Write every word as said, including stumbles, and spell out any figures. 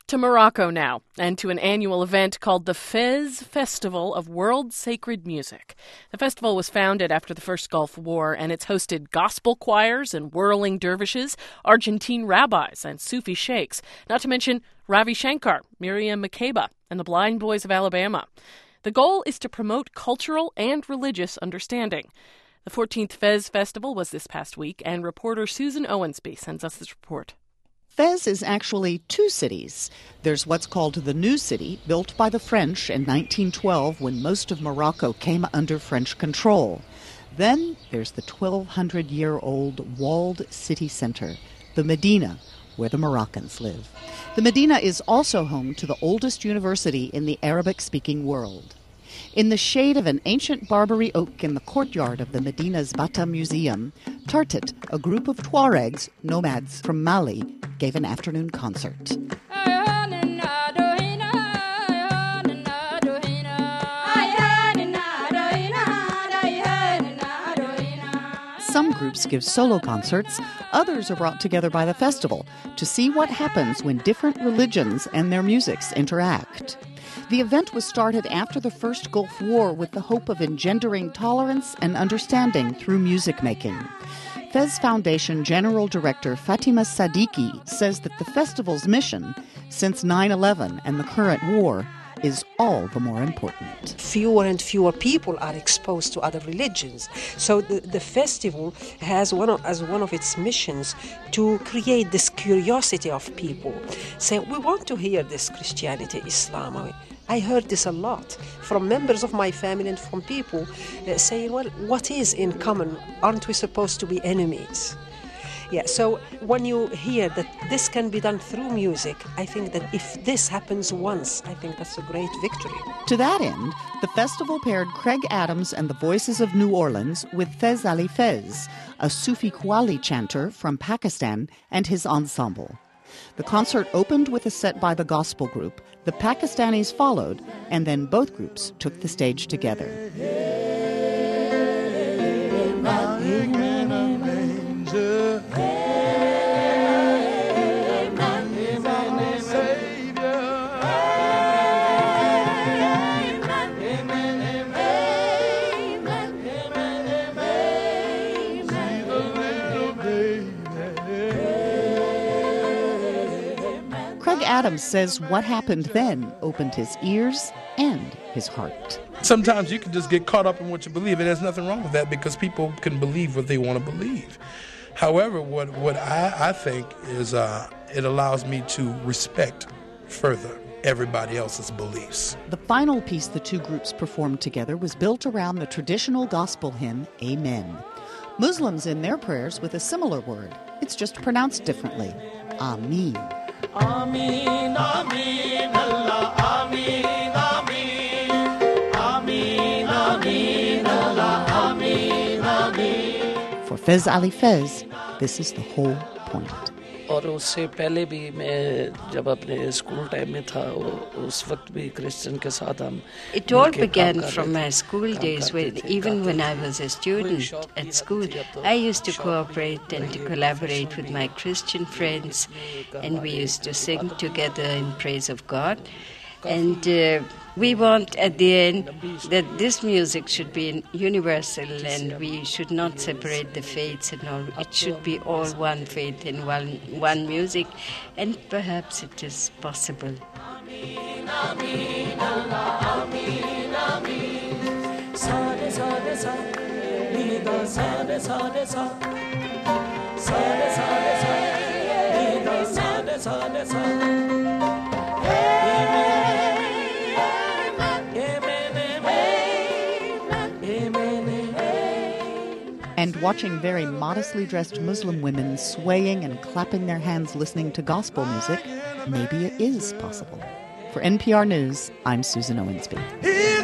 To Morocco now, and to an annual event called the Fez Festival of World Sacred Music. The festival was founded after the First Gulf War, and it's hosted gospel choirs and whirling dervishes, Argentine rabbis and Sufi sheikhs, not to mention Ravi Shankar, Miriam Makeba, and the Blind Boys of Alabama. The goal is to promote cultural and religious understanding. The fourteenth Fez Festival was this past week, and reporter Susan Owensby sends us this report. Fez is actually two cities. There's what's called the New City, built by the French in nineteen twelve when most of Morocco came under French control. Then there's the twelve hundred year old walled city center, the Medina, where the Moroccans live. The Medina is also home to the oldest university in the Arabic-speaking world. In the shade of an ancient Barbary oak in the courtyard of the Medina's Bata Museum, Tartet, a group of Tuaregs, nomads from Mali, gave an afternoon concert. Some groups give solo concerts, others are brought together by the festival to see what happens when different religions and their musics interact. The event was started after the First Gulf War with the hope of engendering tolerance and understanding through music making. Fez Foundation General Director Fatima Sadiki says that the festival's mission, since nine eleven and the current war, is all the more important. Fewer and fewer people are exposed to other religions. So the, the festival has one of, as one of its missions to create this curiosity of people. Say, we want to hear this Christianity, Islam. I heard this a lot from members of my family and from people uh, saying, well, what is in common? Aren't we supposed to be enemies? Yeah, so when you hear that this can be done through music, I think that if this happens once, I think that's a great victory. To that end, the festival paired Craig Adams and the Voices of New Orleans with Fez Ali Fez, a Sufi Qawwali chanter from Pakistan, and his ensemble. The concert opened with a set by the gospel group. The Pakistanis followed, and then both groups took the stage together. Craig Adams says what happened then opened his ears and his heart. Sometimes you can just get caught up in what you believe, and there's nothing wrong with that because people can believe what they want to believe. However, what, what I, I think is uh, it allows me to respect further everybody else's beliefs. The final piece the two groups performed together was built around the traditional gospel hymn, Amen. Muslims in their prayers with a similar word. It's just pronounced differently, Ameen. Ameen, Ameen, Allah, Ameen, Ameen, Ameen, Ameen, Allah, Ameen, Ameen. For Fez Ali Fez, this is the whole point. और उससे पहले भी मैं जब अपने school time में था उस वक्त भी क्रिश्चियन के साथ हम It all began from my school days when even when I was a student at school I used to cooperate and to collaborate with my Christian friends, and we used to sing together in praise of God. And uh, we want at the end that this music should be universal and we should not separate the faiths and all. It should be all one faith and one, one music, and perhaps it is possible. Ameen, Ameen, Allah, Ameen, Ameen. Sade, sade, sade, Nida, sade, sade, sade. Sade, sade, sade, Nida, sade, sade, sade. And watching very modestly dressed Muslim women swaying and clapping their hands listening to gospel music, maybe it is possible. For N P R News, I'm Susan Owensby.